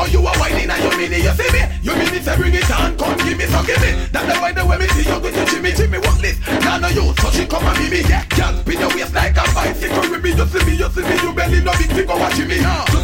you are whining and you mini, you see me? You mini say bring it on, come give me, so give me. That's the way the way me see you go to Jimmy, what this? Nah no you, so she come and me, yeah. Girl, spin your waist like a bicycle with me, you see me, you belly no big thing, go watch me.